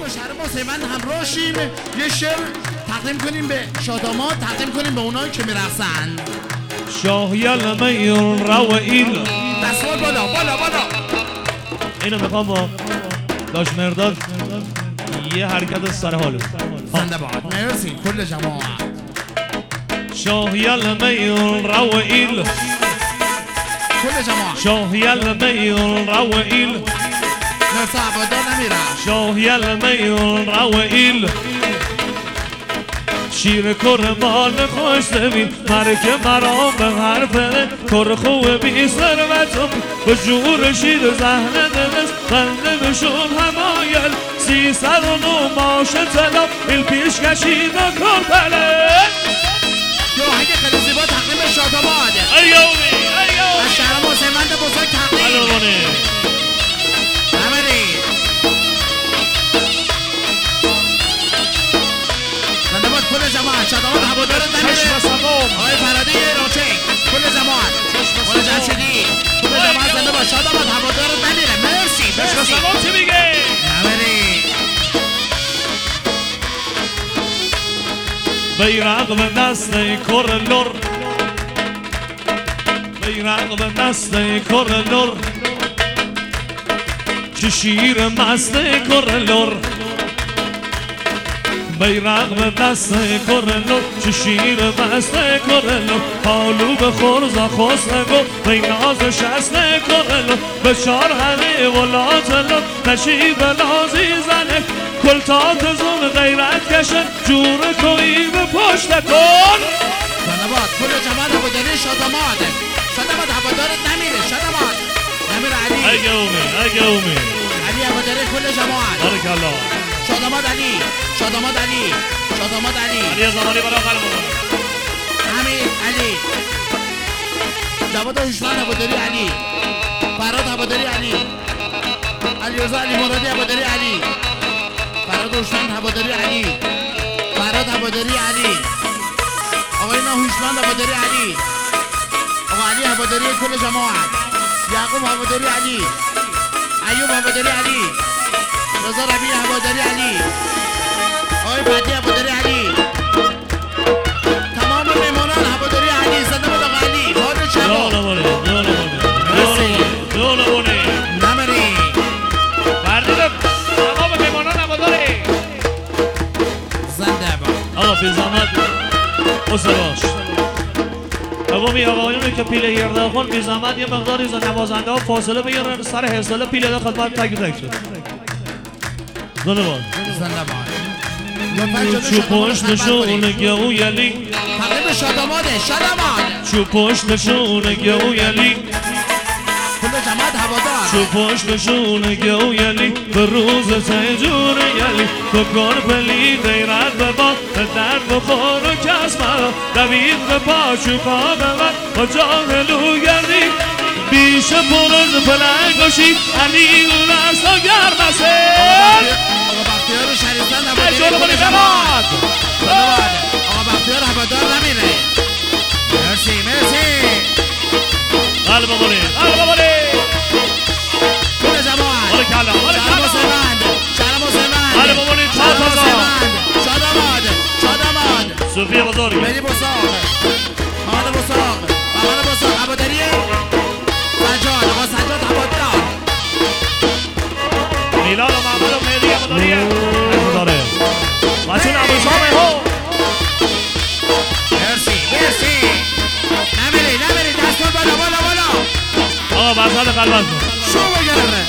با شهر مسلمان همراه شیم یه شعر تقدیم کنیم به شادامات، تقدیم کنیم به اونایی که میرقصن. شاه یلمیون روئیل دستوار بالا بالا بالا. اینو میخوام با داش مرداد یه حرکت سر حالو. زنده باد. مرسی کل جماعت. شاه یلمیون روئیل کل جماعت. شاه یلمیون روئیل مرسی عبادار نمیرم. شاه یلمیون روئیل شیر کرمان خوش زمین مرک مرام به حرفه کر خوب بی ثروتم به جور شیر زهره دمست بنده بشون همایل 309 ماش طلا ایل پیش کشید و کن پله یه آهنگ خیلی زیبا تقدیم به شاداماد ایومی ایومی از شهر مسلمند بزرگ تقدیم الوانی نبرید. زنده باد کل جماعت. شاداماد هوادارت نمیره. چشم سقام آقای فراده روچک کل جماعت. کل جمشیدی کل جماعت زنده باد. شاداماد هوادارت نمیره. مرسی چشم مرسی. سقام چی میگه؟ نبرید. بیرق به دست کرلور بیرق به دست کرلور چه شیر مست کرلور بیرق به دست کرلور چه شیر مست کرلور حالو به خورزا خسنگو بیناز شست کرلور به چار همه ولاتلو نشیب لازی زنه کلتات زون غیرت کشن جور کوی به پشت کن. زنباد کل جماعت هواداری شاداماد. شاداماد هوادارت نمیره. شاداماد نمیره. علی اگه اومی علی هواداری کل جماعت. بارکالله شاداماد علی شاداماد علی شاداماد علی علی زمانی برای قلب همین علی جواد هوشمند هواداری علی فراد هواداری علی علیرضا علی مرادی هواداری علی فراد هوشمند هواداری علی فراد هواداری علی آقای هوشمند هواداری علی آقا علی هواداری کل جماعت یعقوب هواداری علی ایوب هواداری علی رضا ربیع هواداری علی آقای فتی هواداری علی تمام میمانان هواداری علی زنده باد آقا علی باد شما نمری بردید تمام میمانان هواداری زنده باد. آقا بی زحمت باش اقامی آقایونی که پیله گرده خون بی زحمت یه مقداری نوازنده ها فاصله بگیرن سر حصله پیله ده خدمت تک تک شد. زنده باد چو پشتشون گهو یلی تقریب شاداماده شاداماد چو پشتشون گهو یلی کل جماعت هوادار چو پشتشون گهو یلی به روز سجور یلی تو کار پلی غیرت به با به درد بخور و کس مرا دوید به پا چو پا به من با جاهلو گردی بیش پرز پلنگ باشی علی اون ارسا گرمسه آقا بختیار شریفتن هواداری کل جماعت آقا بختیار هوادار نمیره. مرسی مرسی قلب بانی کل جماعت بارکالله شهر مسلمند شهر مسلمند قلب بانی شاداماد صوفی بزرگ مهدی بساق محمد بساق هواداری سجاد آقا سجاد هوادار میلاد و محمد و مهدی هواداری هواداره بچون ابوشامه هو مرسی نمیری دستون بالا آقا برزد قلبت کن شو بگرده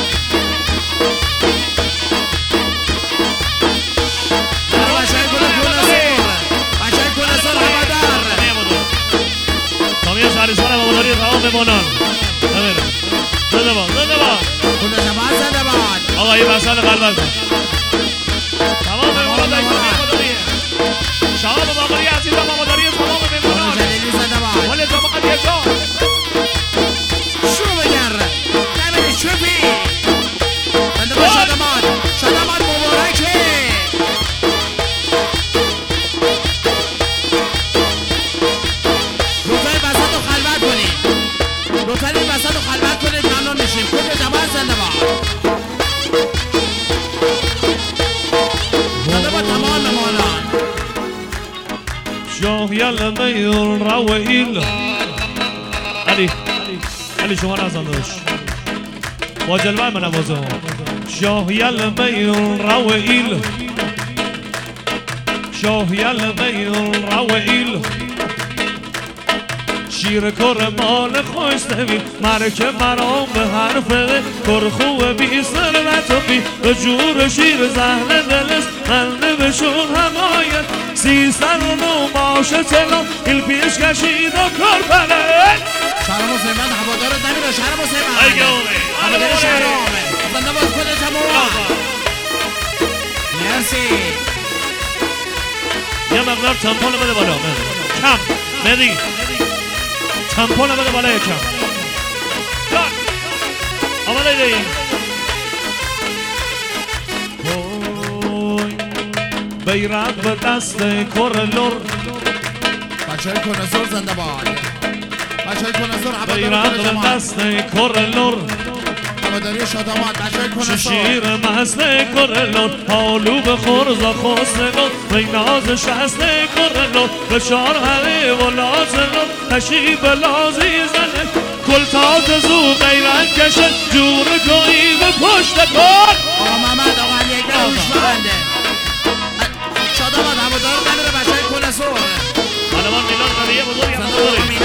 بچه کنه سر هوادار کامی شهریستان هواداری تمام بمانان زنده باد کل جماعت زنده باد. آقا این برزد قلبت کن تمام بمانان در کامی هواداریه شهاب باقری عزیزم هواداری تمام بمانان جلیلی زنده باد. ولی جماعت یه جا شو بگرده نمیری چوبی زنده باد. شاداماد مبارکه لطفاً این وسط رو خلوت کنید ممنون میشیم. کل جماعت زنده باد. شاهیل میون رویل علی شما نزن داشت با جلوه من نوازه شاهیل میون رویل شاهیل میون رویل شیر کرمال خوش نبی مرکه مرام به حرفه کر خوب بی ثروت و بی به جور شیر زهن دلست منده بشون همایت 309 ماشه تلام ایل پیش کشید و کرپنه شهرام حسین هوادارت نمیره شهرام حسین ایگونه هوادار شهرامه زنده باز کنه تمام مرسی یه مقدار تمپون بده بالا کم مدی تمپون بده بالا یکم دار آمده دیم بیرق به دست کرلور بچه های کنسور زنده باد بچه های کنسور بیرق به دست کرلور هواداری شادامات بچه های کنسور شیر مست کرلور حالو به خورزا خستگو بیناز شست کرلور به شار هره و لازنو تشی به لازی زنه کل تاز زو غیرت کشه جور گویی به پشت کن آقا محمد آقا علی اکبر هوشمنده شادامات هوادار نمیره بچه های کنسور علمان میلان قضیه بزرگ هم